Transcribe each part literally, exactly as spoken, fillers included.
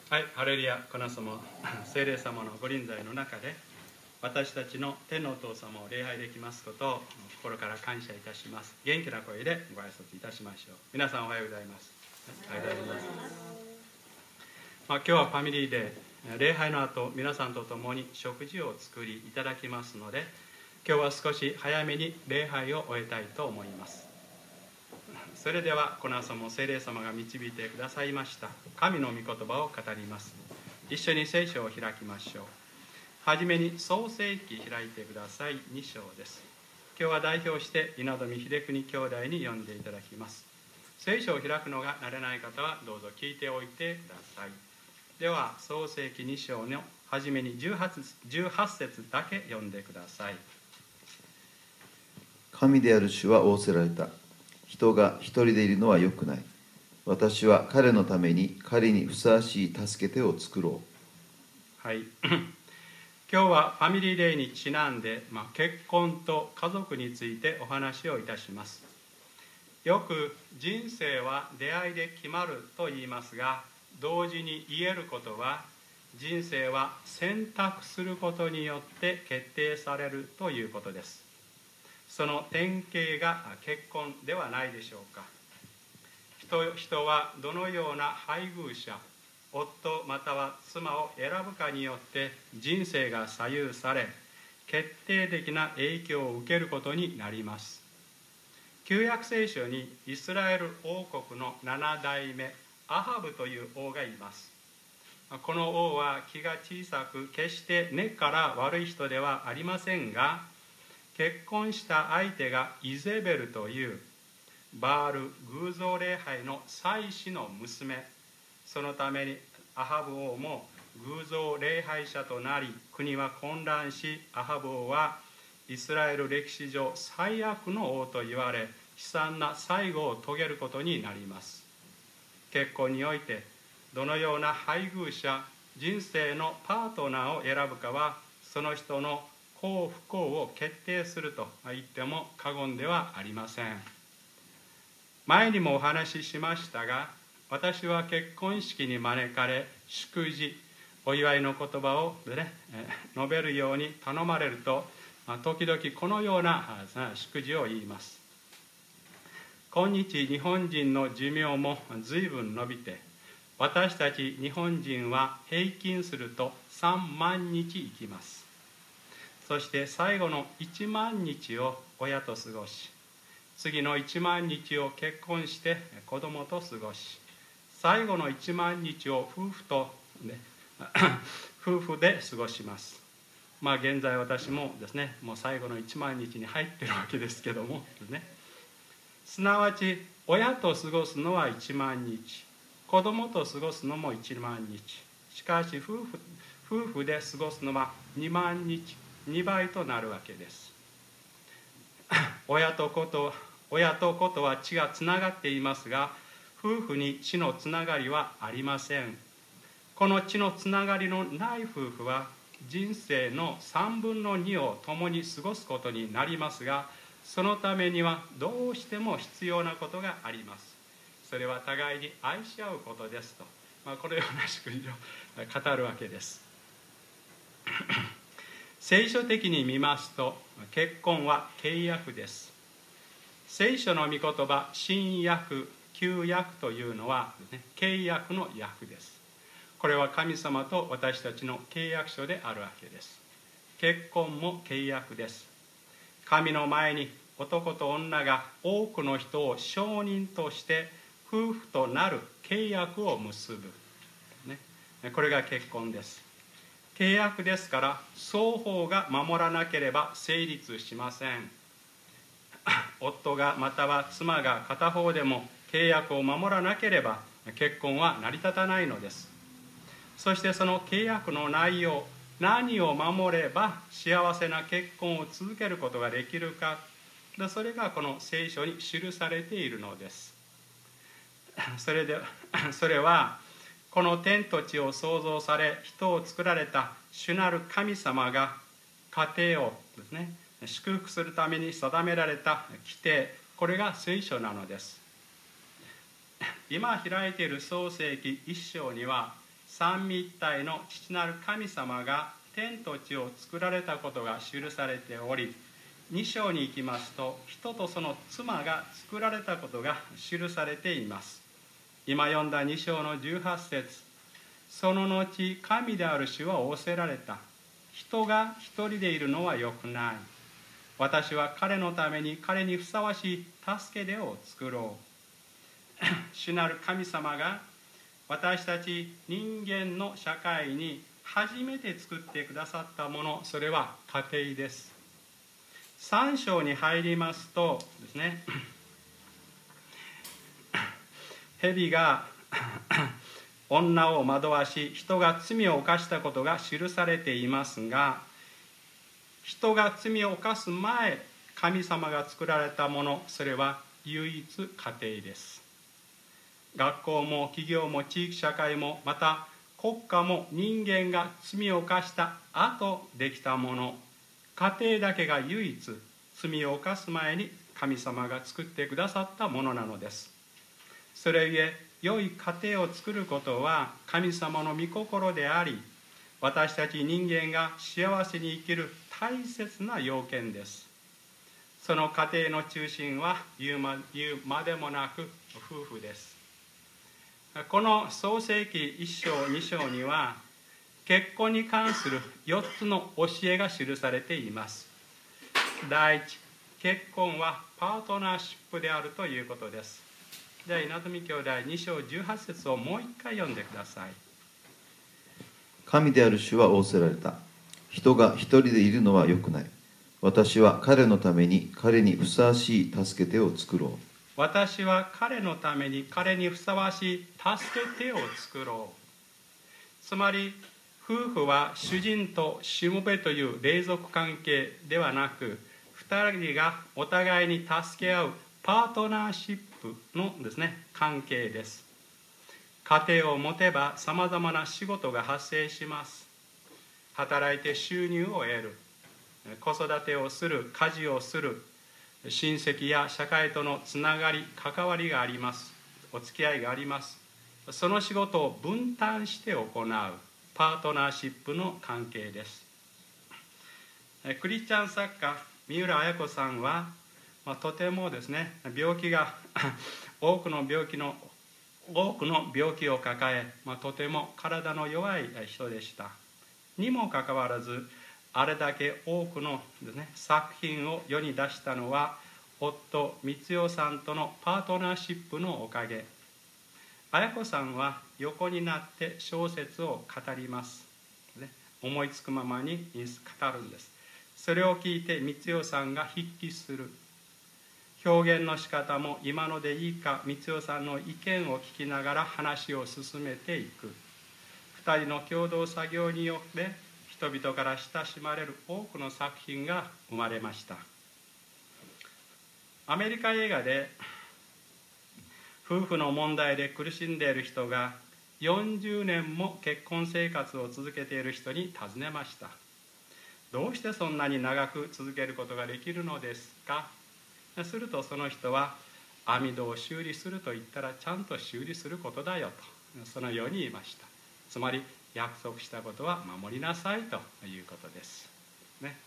はい、ハレルヤ。この朝も聖霊様のご臨在の中で私たちの天のお父様を礼拝できますことを心から感謝いたします。元気な声でご挨拶いたしましょう。皆さんおはようございます。おはようございます。まあ、今日はファミリーで礼拝の後皆さんと共に食事を作りいただきますので、今日は少し早めに礼拝を終えたいと思います。それではこの朝も聖霊様が導いてくださいました神の御言葉を語ります。一緒に聖書を開きましょう。はじめに創世記開いてください。に章です。今日は代表して稲富秀邦兄弟に読んでいただきます。聖書を開くのが慣れない方はどうぞ聞いておいてください。では創世記に章のはじめにじゅうはち節だけ読んでください。 神である主は仰せられた。人が一人でいるのはよくない。私は彼のために彼にふさわしい助け手を作ろう。 はい今日はファミリーデーにちなんで、まあ、結婚と家族についてお話をいたします。よく人生は出会いで決まると言いますが、同時に言えることは人生は選択することによって決定されるということです。その典型が結婚ではないでしょうか。 人, 人はどのような配偶者、夫または妻を選ぶかによって人生が左右され、決定的な影響を受けることになります。旧約聖書にイスラエル王国のなな代目アハブという王がいます。この王は気が小さく、決して根っから悪い人ではありませんが、結婚した相手がイゼベルというバール偶像礼拝の祭司の娘。そのためにアハブ王も偶像礼拝者となり、国は混乱し、アハブ王はイスラエル歴史上最悪の王と言われ、悲惨な最後を遂げることになります。結婚においてどのような配偶者、人生のパートナーを選ぶかは、その人の幸不幸を決定すると言っても過言ではありません。前にもお話ししましたが、私は結婚式に招かれ、祝辞、お祝いの言葉を、ね、述べるように頼まれると、時々このような祝辞を言います。今日日本人の寿命も随分伸びて、私たち日本人は平均するとさんまんにち生きます。そして最後のいちまんにちを親と過ごし、次のいちまんにちを結婚して子供と過ごし、最後のいちまんにちを夫婦と、ね、夫婦で過ごします。まあ現在私もですね、もう最後のいちまんにちに入ってるわけですけども、ね、すなわち親と過ごすのはいちまんにち、子供と過ごすのもいちまんにち、しかし夫婦、夫婦で過ごすのはにまんにち、にばいとなるわけです。親と子と親と子とは血がつながっていますが、夫婦に血のつながりはありません。この血のつながりのない夫婦は人生のさんぶんのにを共に過ごすことになりますが、そのためにはどうしても必要なことがあります。それは互いに愛し合うことですと、まあ、このような祝辞を語るわけです。聖書的に見ますと、結婚は契約です。聖書の御言葉、新約、旧約というのは、ね、契約の訳です。これは神様と私たちの契約書であるわけです。結婚も契約です。神の前に男と女が多くの人を証人として夫婦となる契約を結ぶ、ね、これが結婚です。契約ですから、双方が守らなければ成立しません。夫がまたは妻が片方でも契約を守らなければ結婚は成り立たないのです。そしてその契約の内容、何を守れば幸せな結婚を続けることができるか、それがこの聖書に記されているのです。それでそれはこの天と地を創造され人を作られた主なる神様が家庭をですね、祝福するために定められた規定、これが聖書なのです。今開いている創世記一章には三位一体の父なる神様が天と地を作られたことが記されており、に章に行きますと、人とその妻が作られたことが記されています。今読んだに章のじゅうはち節、その後神である主は仰せられた。人が一人でいるのはよくない。私は彼のために彼にふさわしい助け手を作ろう。主なる神様が私たち人間の社会に初めて作ってくださったもの、それは家庭です。さん章に入りますとですね、蛇が女を惑わし、人が罪を犯したことが記されていますが、人が罪を犯す前、神様が作られたもの、それは唯一家庭です。学校も企業も地域社会も、また国家も人間が罪を犯した後できたもの、家庭だけが唯一罪を犯す前に神様が作ってくださったものなのです。それゆえ良い家庭を作ることは神様の御心であり、私たち人間が幸せに生きる大切な要件です。その家庭の中心は言うま、言うまでもなく夫婦です。この創世記いっ章に章には結婚に関するよっつの教えが記されています。第一、結婚はパートナーシップであるということです。では稲富兄弟に章じゅうはち節をもう一回読んでください。 神である主は仰せられた。人が一人でいるのはよくない。私は彼のために彼にふさわしい助け手を作ろう。 私は彼のために彼にふさわしい助け手を作ろう。つまり夫婦は主人としもべという隷属関係ではなく、二人がお互いに助け合うパートナーシップのですね、関係です。家庭を持てばさまざまな仕事が発生します。働いて収入を得る、子育てをする、家事をする、親戚や社会とのつながり、関わりがあります。お付き合いがあります。その仕事を分担して行うパートナーシップの関係です。クリスチャン作家三浦綾子さんは、まあ、とてもですね、病気が多くの病気の多くの病気を抱え、まあ、とても体の弱い人でした。にもかかわらず、あれだけ多くのですね、作品を世に出したのは夫光代さんとのパートナーシップのおかげ。綾子さんは横になって小説を語ります、ね、思いつくままに語るんです。それを聞いて光代さんが筆記する。表現の仕方も今のでいいか、光代さんの意見を聞きながら話を進めていく。二人の共同作業によって人々から親しまれる多くの作品が生まれました。アメリカ映画で夫婦の問題で苦しんでいる人がよんじゅうねんも結婚生活を続けている人に尋ねました。どうしてそんなに長く続けることができるのですか。するとその人は、網戸を修理すると言ったらちゃんと修理することだよと、そのように言いました。つまり約束したことは守りなさいということです、ね、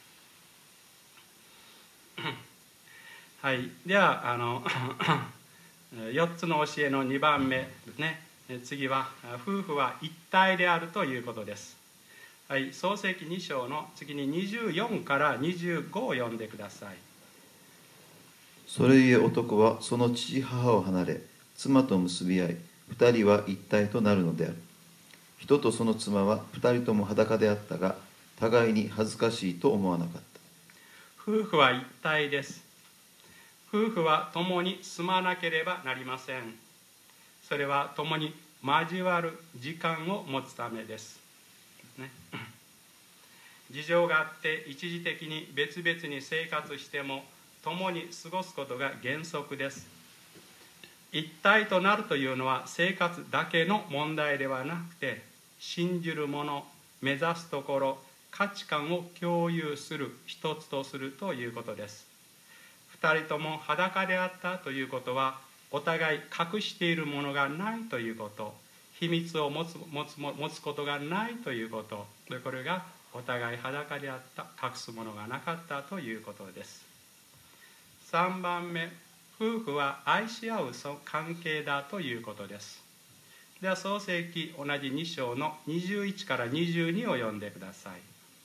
はい。ではあのよっつの教えのにばんめですね。次は夫婦は一体であるということです。はい、創世記に章の次ににじゅうよんからにじゅうごを読んでください。 それゆえ男はその父母を離れ、妻と結び合い、二人は一体となるのである。人とその妻は二人とも裸であったが、互いに恥ずかしいと思わなかった。 夫婦は一体です。夫婦は共に住まなければなりません。それは共に交わる時間を持つためです、ね、事情があって一時的に別々に生活しても共に過ごすことが原則です。一体となるというのは生活だけの問題ではなくて、信じるもの、目指すところ、価値観を共有する、一つとするということです。二人とも裸であったということは、お互い隠しているものがないということ、 秘密を持つ、持つ、持つことがないということ。これがお互い裸であった、隠すものがなかったということです。さんばんめ、夫婦は愛し合う関係だということです。では創世記同じに章のにじゅういちからにじゅうにを読んでください。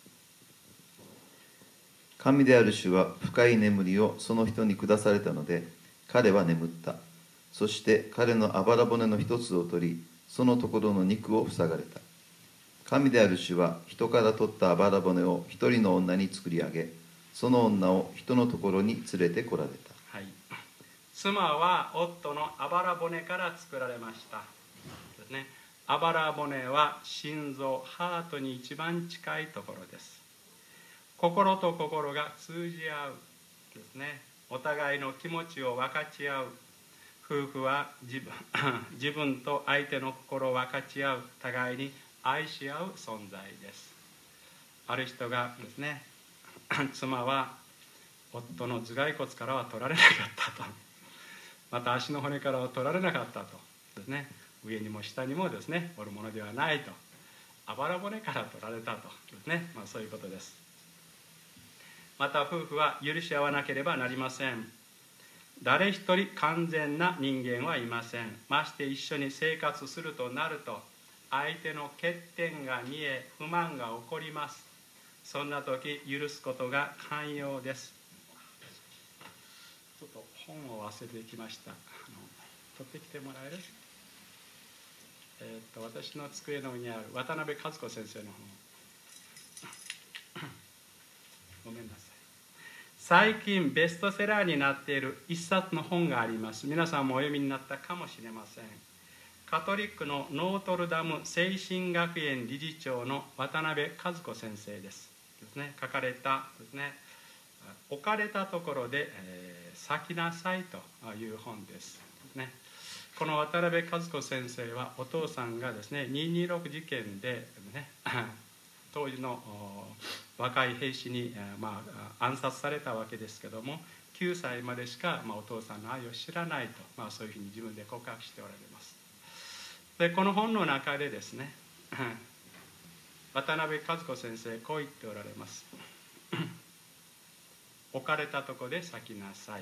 神である主は深い眠りをその人に下されたので、彼は眠った。そして彼のあばら骨の一つを取り、そのところの肉を塞がれた。神である主は人から取ったあばら骨を一人の女に作り上げ、その女を人のところに連れてこられた。 はい、妻は夫のあばら骨から作られましたですね。あばら骨は心臓、ハートに一番近いところです。心と心が通じ合うですね。お互いの気持ちを分かち合う。夫婦は自分自分と相手の心を分かち合う、互いに愛し合う存在です。ある人がですね、妻は夫の頭蓋骨からは取られなかったと、また足の骨からは取られなかったとですね、上にも下にもですね、おるものではないと、あばら骨から取られたとですね、まあ、そういうことです。また夫婦は許し合わなければなりません。誰一人完全な人間はいません。まして一緒に生活するとなると、相手の欠点が見え、不満が起こります。そんな時、許すことが寛容です。ちょっと本を忘れてきました。あの取ってきてもらえる？えー、っと私の机の上にある渡辺和子先生の本。ごめんなさい。最近ベストセラーになっている一冊の本があります。皆さんもお読みになったかもしれません。カトリックのノートルダム聖心学園理事長の渡辺和子先生ですですね、書かれたですね、置かれたところで、えー、咲きなさいという本ですね。この渡辺和子先生はお父さんがですねにひゃくにじゅうろく事件で、ね、当時の若い兵士に、まあ、暗殺されたわけですけども、きゅうさいまでしか、まあ、お父さんの愛を知らないと、まあ、そういうふうに自分で告白しておられます。でこの本の中でですね、渡辺和子先生こう言っておられます。置かれたとこで咲きなさい。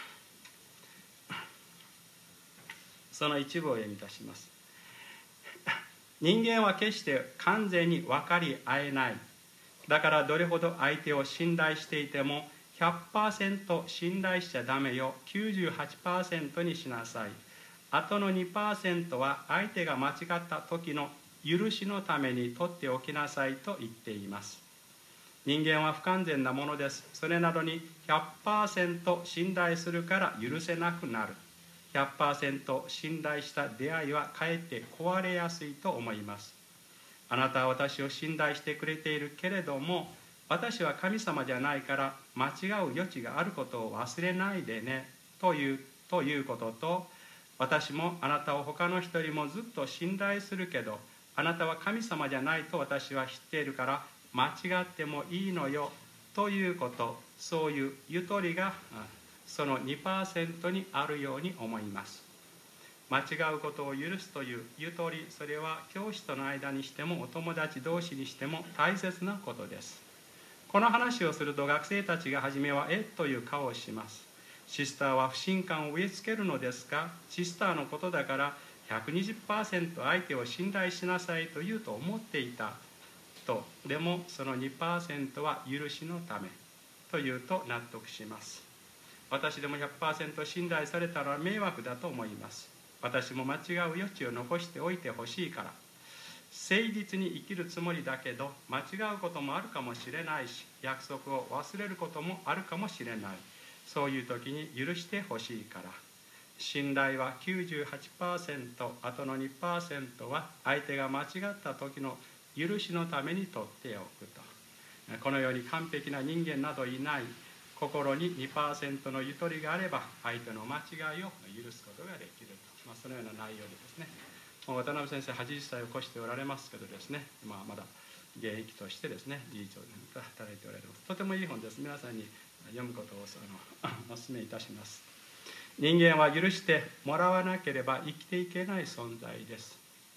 その一部を読み出します。人間は決して完全に分かり合えない。だからどれほど相手を信頼していても ひゃくパーセント 信頼しちゃダメよ。きゅうじゅうはちパーセント にしなさい。あとの にパーセント は相手が間違った時の許しのために取っておきなさいと言っています。人間は不完全なものです。それなどに ひゃくパーセント 信頼するから許せなくなる。ひゃくパーセント 信頼した出会いはかえって壊れやすいと思います。あなたは私を信頼してくれているけれども、私は神様じゃないから間違う余地があることを忘れないでねという、ということと、私もあなたを他の人よりもずっと信頼するけど、あなたは神様じゃないと私は知っているから間違ってもいいのよということ、そういうゆとりがその にパーセント にあるように思います。間違うことを許すというゆとり、それは教師との間にしてもお友達同士にしても大切なことです。この話をすると学生たちが初めはえっという顔をします。シスターは不信感を植え付けるのですか？シスターのことだからひゃくにじゅっパーセント 相手を信頼しなさいと言うと思っていたと。でもその にパーセント は許しのためというと納得します。私でも ひゃくパーセント 信頼されたら迷惑だと思います。私も間違う余地を残しておいてほしいから。誠実に生きるつもりだけど間違うこともあるかもしれないし、約束を忘れることもあるかもしれない。そういう時に許してほしいから。信頼は きゅうじゅうはちパーセント、あとの にパーセント は相手が間違った時の許しのために取っておくと。このように完璧な人間などいない。心に にパーセント のゆとりがあれば相手の間違いを許すことができると、まあ、そのような内容でですね、渡辺先生はちじゅっさいを越しておられますけどですね、まあ、まだ現役としてですね理事長で働いておられます。とてもいい本です。皆さんに読むことをあのお勧めいたします。人間は許してもらわなければ生きていけない存在です。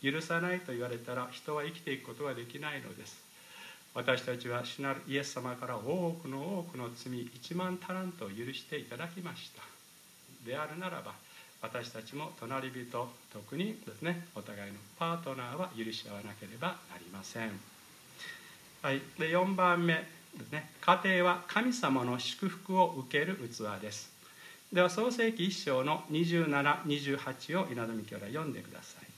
許さないと言われたら人は生きていくことはできないのです。私たちは主なるイエス様から多くの多くの罪いちまんタラントを許していただきました。であるならば私たちも隣人、特にですねお互いのパートナーは許し合わなければなりません。はい、でよんばんめですね、家庭は神様の祝福を受ける器です。では創世記いっ章のにじゅうなな、にじゅうはちを稲富兄弟読んでください。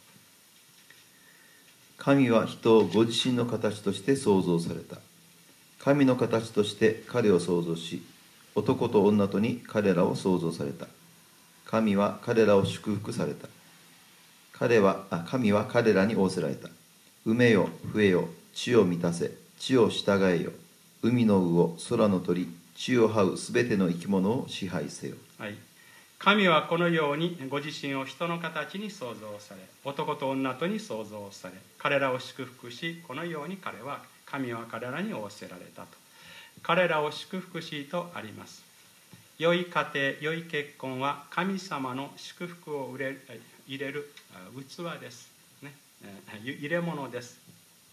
神は人をご自身の形として創造された。神の形として彼を創造し、男と女とに彼らを創造された。神は彼らを祝福された。彼はあ神は彼らに仰せられた。埋めよ、増えよ、地を満たせ、地を従えよ。海の魚、空の鳥、地を這うすべての生き物を支配せよ。 はい、神はこのようにご自身を人の形に創造され、男と女とに創造され、彼らを祝福し、このように彼は神は彼らに仰せられたと。彼らを祝福しとあります。良い家庭、良い結婚は神様の祝福を入れる、入れる器です、ね、入れ物です。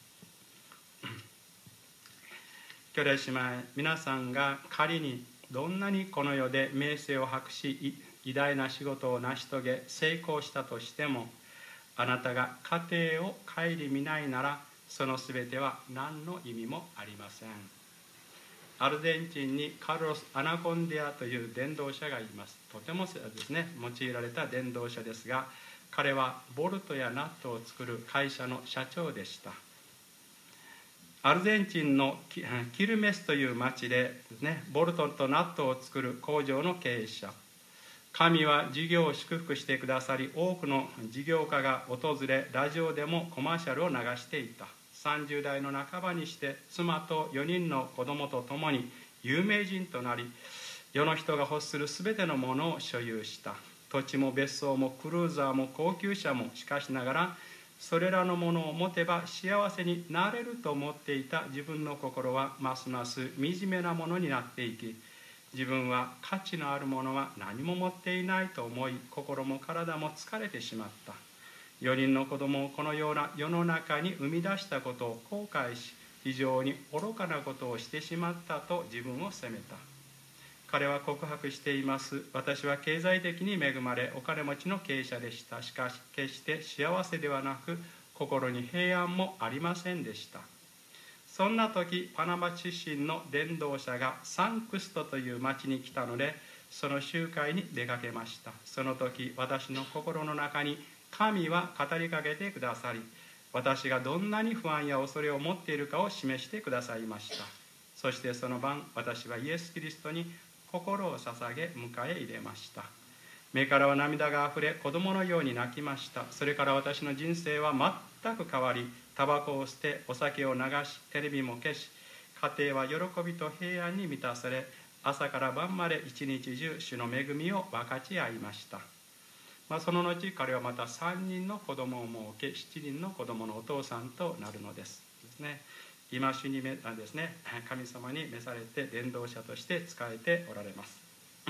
兄弟姉妹、皆さんが仮にどんなにこの世で名声を博し偉大な仕事を成し遂げ成功したとしても、あなたが家庭を顧みないならそのすべては何の意味もありません。アルゼンチンにカルロス・アナコンディアという伝道者がいます。とてもですね用いられた伝道者ですが、彼はボルトやナットを作る会社の社長でした。アルゼンチンのキルメスという町でですね、ボルトとナットを作る工場の経営者。神は事業を祝福してくださり、多くの事業家が訪れ、ラジオでもコマーシャルを流していた。さんじゅう代の半ばにして妻とよにんの子供と共に有名人となり、世の人が欲するすべてのものを所有した。土地も別荘もクルーザーも高級車も、しかしながらそれらのものを持てば幸せになれると思っていた自分の心はますます惨めなものになっていき、自分は価値のあるものは何も持っていないと思い、心も体も疲れてしまった。よにんの子供をこのような世の中に生み出したことを後悔し、非常に愚かなことをしてしまったと自分を責めた。彼は告白しています。私は経済的に恵まれお金持ちの経営者でした。しかし決して幸せではなく、心に平安もありませんでした。そんな時、パナマ出身の伝道者がサンクストという町に来たので、その集会に出かけました。その時、私の心の中に神は語りかけてくださり、私がどんなに不安や恐れを持っているかを示してくださいました。そしてその晩、私はイエス・キリストに心を捧げ迎え入れました。目からは涙があふれ、子供のように泣きました。それから私の人生は全く変わり、タバコを捨て、お酒を流し、テレビも消し、家庭は喜びと平安に満たされ、朝から晩まで一日中主の恵みを分かち合いました。まあ、その後、彼はまたさんにんの子供を設け、しちにんの子供のお父さんとなるのです。ですね。今主にめですね、神様に召されて伝道者として仕えておられます。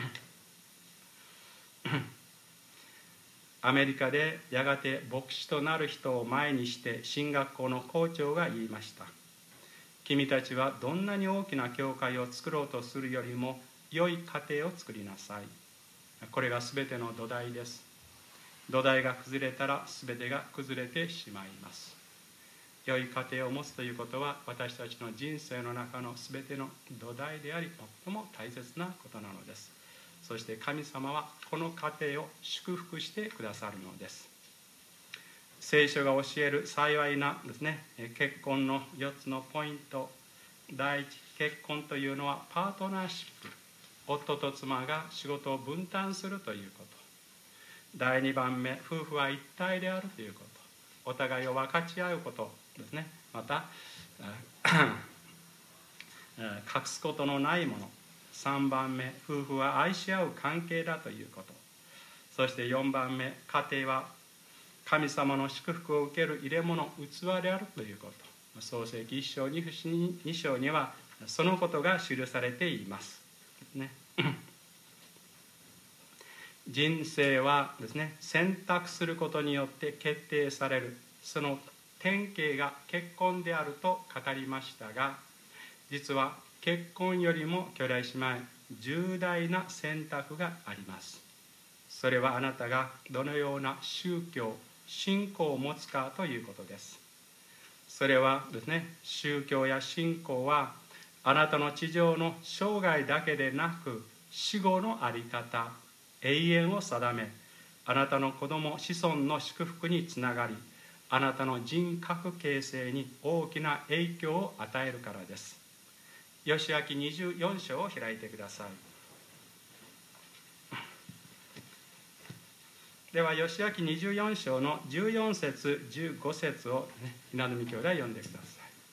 アメリカでやがて牧師となる人を前にして神学校の校長が言いました。君たちはどんなに大きな教会を作ろうとするよりも良い家庭を作りなさい。これが全ての土台です。土台が崩れたら全てが崩れてしまいます。良い家庭を持つということは私たちの人生の中の全ての土台であり、最も大切なことなのです。そして神様はこの家庭を祝福してくださるのです。聖書が教える幸いなですね、結婚のよっつのポイント。第一、結婚というのはパートナーシップ。夫と妻が仕事を分担するということ。第二番目、夫婦は一体であるということ。お互いを分かち合うことですね。また隠すことのないもの。さんばんめ、夫婦は愛し合う関係だということ。そしてよんばんめ、家庭は神様の祝福を受ける入れ物、器であるということ。創世記いっ章に章にはそのことが記されています、ね、人生はですね、選択することによって決定される。 その典型が結婚であると語りましたが、実は結婚よりも兄弟姉妹、重大な選択があります。それはあなたがどのような宗教、信仰を持つかということです。それはですね、宗教や信仰はあなたの地上の生涯だけでなく、死後の在り方、永遠を定め、あなたの子供子孫の祝福につながり、あなたの人格形成に大きな影響を与えるからです。ヨシア記にじゅうよん章を開いてください。では、ヨシア記にじゅうよん章のじゅうよん節、じゅうご節を、ね、稲積兄弟読んでください。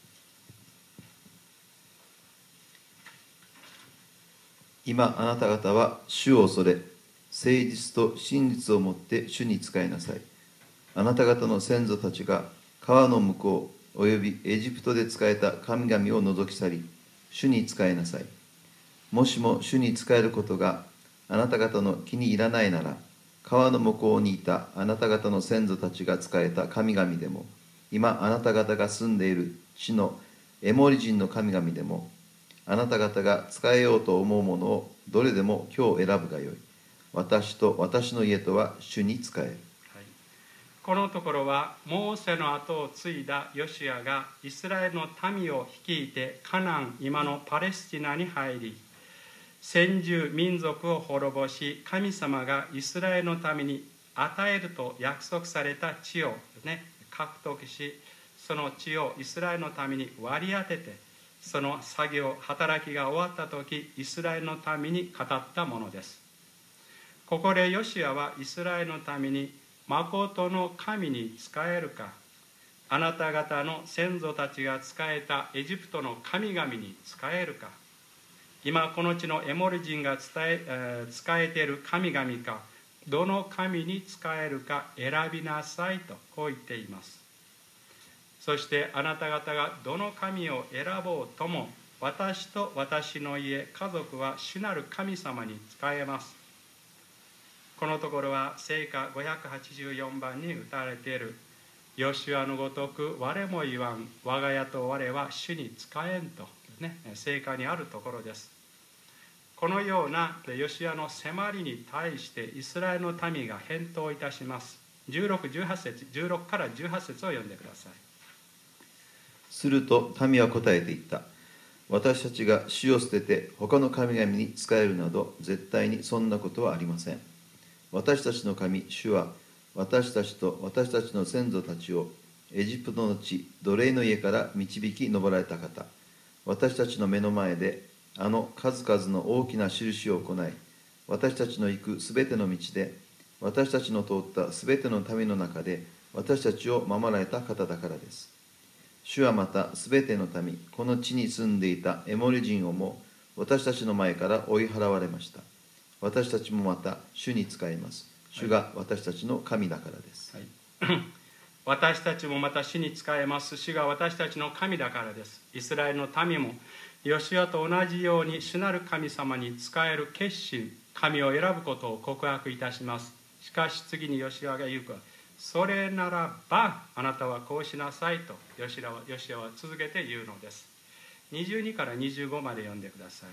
今あなた方は主を恐れ、誠実と真実をもって主に仕えなさい。あなた方の先祖たちが川の向こうおよびエジプトで仕えた神々を除き去り、主に仕えなさい。もしも主に仕えることがあなた方の気に入らないなら、川の向こうにいたあなた方の先祖たちが仕えた神々でも、今あなた方が住んでいる地のエモリ人の神々でも、あなた方が仕えようと思うものをどれでも今日選ぶがよい。私と私の家とは主に仕える。はい、 このところはモーセの後を継いだヨシアがイスラエルの民を率いてカナン、今のパレスチナに入り、先住民族を滅ぼし、神様がイスラエルのために与えると約束された地を、ね、獲得し、その地をイスラエルのために割り当てて、その作業、働きが終わった時、イスラエルのために語ったものです。ここでヨシアはイスラエルのために誠の神に仕えるか、あなた方の先祖たちが仕えたエジプトの神々に仕えるか、今この地のエモリ人が伝え、えー、仕えている神々か、どの神に仕えるか選びなさいとこう言っています。そしてあなた方がどの神を選ぼうとも、私と私の家、家族は主なる神様に仕えます。このところは聖歌ごひゃくはちじゅうよんばんに歌われている、ヨシュアのごとく我も言わん、我が家と我は主に仕えんと、ね、聖歌にあるところです。このようなヨシュアの迫りに対してイスラエルの民が返答いたします。じゅうろく、じゅうはち節、じゅうろくからじゅうはち節を読んでください。 すると民は答えていった。私たちが主を捨てて他の神々に仕えるなど絶対にそんなことはありません。私たちの神主は私たちと私たちの先祖たちをエジプトの地奴隷の家から導き上られた方。私たちの目の前であの数々の大きな印を行い、私たちの行くすべての道で私たちの通ったすべての民の中で私たちを守られた方だからです。主はまたすべての民、この地に住んでいたエモリ人をも私たちの前から追い払われました。私たちもまた主に仕えます。主が私たちの神だからです。 はい、私たちもまた主に仕えます。主が私たちの神だからです。イスラエルの民もヨシュアと同じように主なる神様に仕える決心、神を選ぶことを告白いたします。しかし次にヨシュアが言うか、それならばあなたはこうしなさいとヨシュアは、ヨシュアは続けて言うのです。にじゅうにからにじゅうごまで読んでください。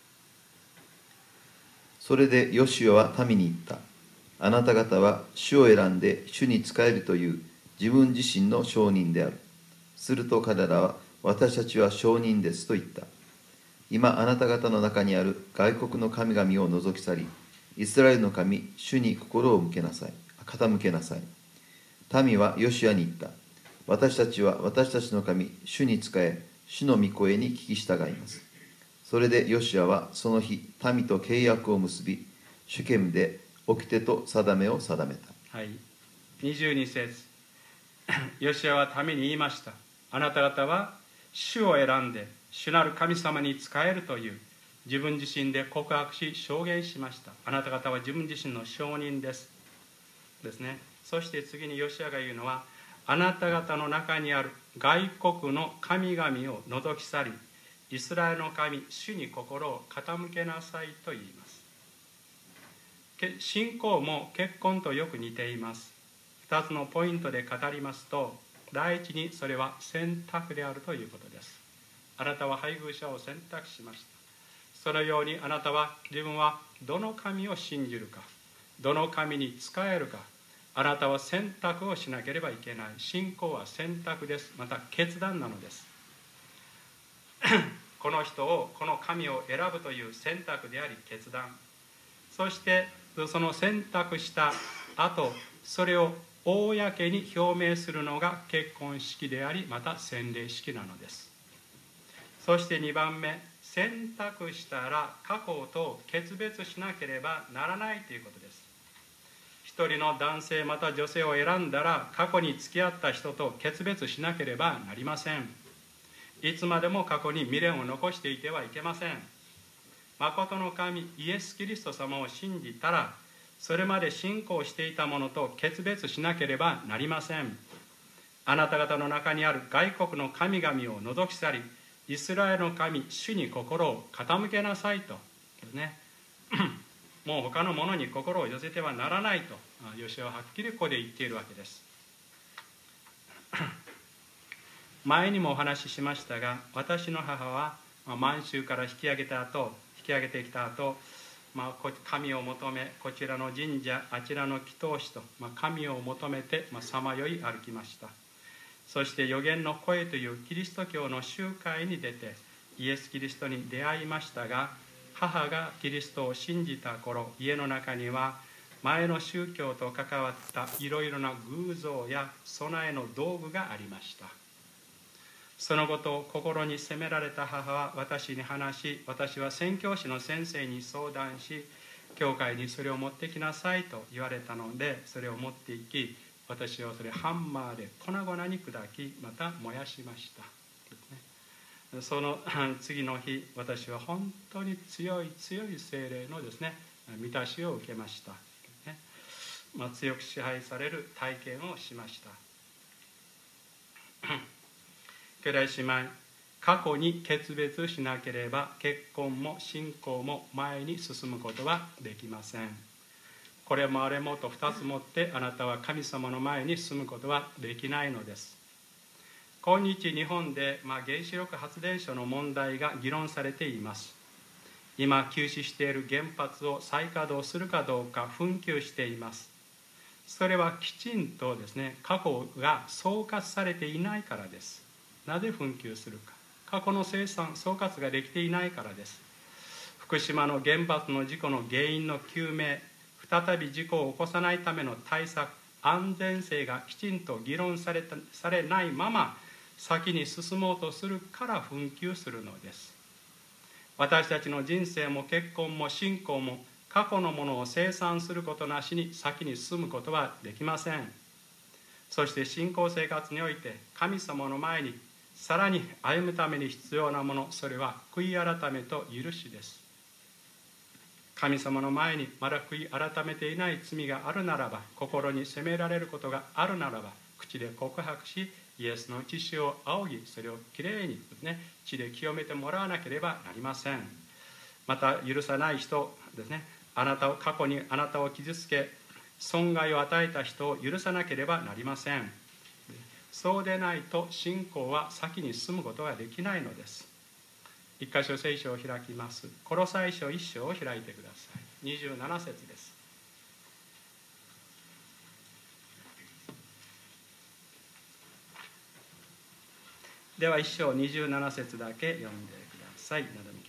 それでヨシュアは民に言った。あなた方は主を選んで主に仕えるという自分自身の証人である。すると彼らは私たちは証人ですと言った。今あなた方の中にある外国の神々を除き去り、イスラエルの神主に心を向けなさい、傾けなさい。民はヨシュアに言った。私たちは私たちの神主に仕え、主の御声に聞き従います。それでヨシュアはその日民と契約を結び、シュケムで掟と定めを定めた。 はい、にじゅうに節ヨシュアは民に言いました。あなた方は主を選んで主なる神様に仕えるという自分自身で告白し証言しました。あなた方は自分自身の証人ですですね。そして次にヨシュアが言うのは、あなた方の中にある外国の神々を除き去り、イスラエルの神主に心を傾けなさいと言います。信仰も結婚とよく似ています。ふたつのポイントで語りますと、 第一にそれは選択であるということです。あなたは配偶者を選択しました。そのようにあなたは自分はどの神を信じるか、どの神に仕えるか、あなたは選択をしなければいけない。信仰は選択です。また決断なのです。この人を、この神を選ぶという選択であり決断。そしてその選択した後、それを公に表明するのが結婚式であり、また洗礼式なのです。そしてにばんめ、選択したら過去と決別しなければならないということです。一人の男性また女性を選んだら、過去に付き合った人と決別しなければなりません。いつまでも過去に未練を残していてはいけません。誠の神イエス・キリスト様を信じたら、それまで信仰していたものと決別しなければなりません。あなた方の中にある外国の神々を除き去り、イスラエルの神主に心を傾けなさいとね。もう他のものに心を寄せてはならないとヨシュアははっきりここで言っているわけです。前にもお話ししましたが、私の母は満州から引き上げた後引き上げてきた後、まあ、神を求め、こちらの神社あちらの祈祷師と、まあ、神を求めてさまよい歩きました。そして預言の声というキリスト教の集会に出てイエス・キリストに出会いましたが、母がキリストを信じた頃、家の中には前の宗教と関わったいろいろな偶像や備えの道具がありました。そのことを心に責められた母は私に話し、私は宣教師の先生に相談し、教会にそれを持ってきなさいと言われたので、それを持っていき、私はそれハンマーで粉々に砕き、また燃やしました。その次の日、私は本当に強い強い聖霊のですね、満たしを受けました。まあ、強く支配される体験をしました。兄弟姉妹、過去に決別しなければ結婚も信仰も前に進むことはできません。これもあれもと二つ持ってあなたは神様の前に進むことはできないのです。今日日本で、まあ、原子力発電所の問題が議論されています。今休止している原発を再稼働するかどうか紛糾しています。それはきちんとですね、過去が総括されていないからです。なぜ紛糾するか、過去の生産総括ができていないからです。福島の原発の事故の原因の究明、再び事故を起こさないための対策、安全性がきちんと議論された、されないまま先に進もうとするから紛糾するのです。私たちの人生も結婚も信仰も過去のものを清算することなしに先に進むことはできません。そして信仰生活において神様の前にさらに歩むために必要なもの、それは悔い改めと許しです。神様の前にまだ悔い改めていない罪があるならば、心に責められることがあるならば、口で告白し、イエスの血潮を仰ぎ、それをきれいにですね、血で清めてもらわなければなりません。また許さない人ですね、あなたを過去にあなたを傷つけ損害を与えた人を許さなければなりません。そうでないと信仰は先に進むことができないのです。一箇所聖書を開きます。コロサイ書一章を開いてください。にじゅうなな節です。では一章にじゅうなな節だけ読んでください。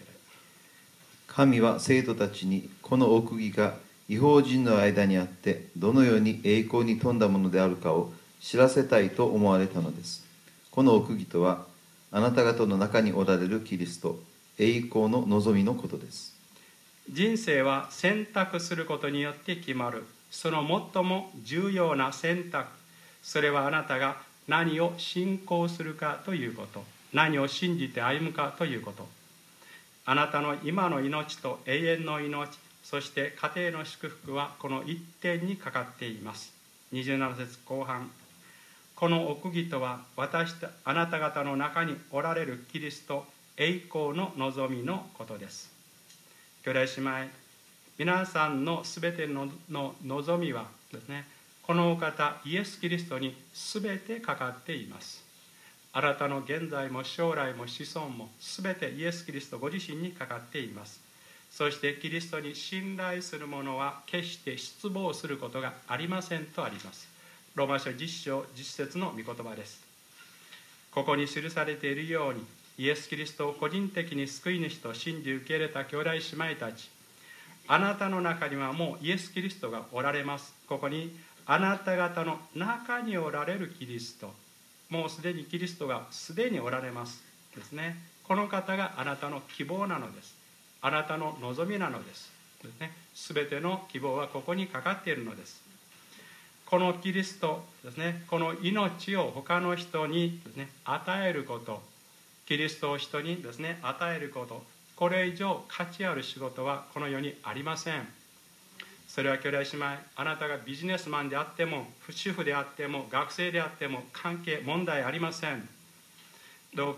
神は生徒たちにこの奥義が異邦人の間にあってどのように栄光に富んだものであるかを知らせたいと思われたのです。この奥義とはあなた方の中におられるキリスト、栄光の望みのことです。 人生は選択することによって決まる。その最も重要な選択、それはあなたが何を信仰するかということ、何を信じて歩むかということ。あなたの今の命と永遠の命、そして家庭の祝福はこの一点にかかっています。にじゅうなな節後半、この奥義とは私たあなた方の中におられるキリスト、栄光の望みのことです。兄弟姉妹、皆さんのすべてのの望みはですね、 このお方イエス・キリストに全てかかっています。あなたの現在も将来も子孫も全てイエス・キリストご自身にかかっています。そしてキリストに信頼する者は決して失望することがありませんとあります。ローマ書じゅっ章じゅっ節の御言葉です。ここに記されているように、イエス・キリストを個人的に救い主と信じ受け入れた兄弟姉妹たち、あなたの中にはもうイエス・キリストがおられます。ここにあなた方の中におられるキリスト、もうすでにキリストがすでにおられますですね。この方があなたの希望なのです。あなたの望みなのですですね。すべての希望はここにかかっているのです。このキリストですね、この命を他の人にですね、与えること、キリストを人にですね、与えること、これ以上価値ある仕事はこの世にありません。それは兄弟姉妹、あなたがビジネスマンであっても、主婦であっても、学生であっても、関係、問題ありません。どう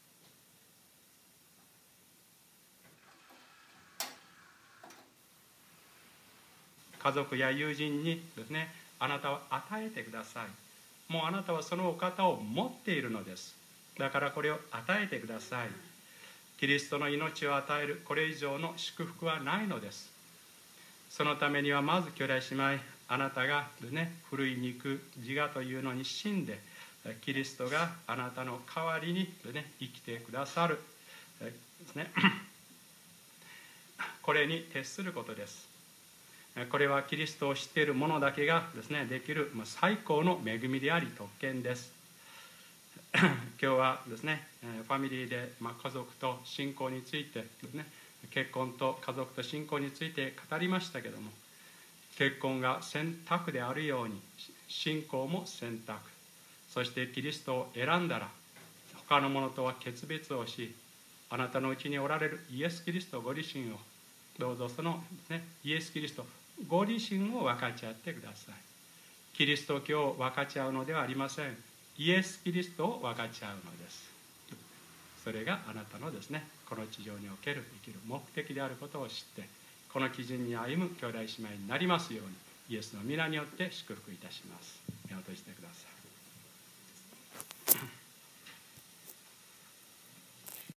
家族や友人にですね、あなたは与えてください。もうあなたはそのお方を持っているのです。だからこれを与えてください。キリストの命を与えるこれ以上の祝福はないのです。そのためにはまず兄弟姉妹、あなたが、ね、古い肉自我というのに死んで、キリストがあなたの代わりに、ね、生きてくださるですね。これに徹することです。これはキリストを知っている者だけがですね、できる最高の恵みであり特権です。今日はですね、ファミリーで、まあ、家族と信仰についてですね、結婚と家族と信仰について語りましたけども、結婚が選択であるように信仰も選択、そしてキリストを選んだら他のものとは決別をし、あなたのうちにおられるイエス・キリストご自身をどうぞその、ね、イエス・キリストご自身を分かち合ってください。キリスト教を分かち合うのではありません。イエス・キリストを分かち合うのです。それがあなたのですね、この地上における生きる目的であることを知って、この基準に歩む兄弟姉妹になりますように、イエスの皆によって祝福いたします。目を閉じてください。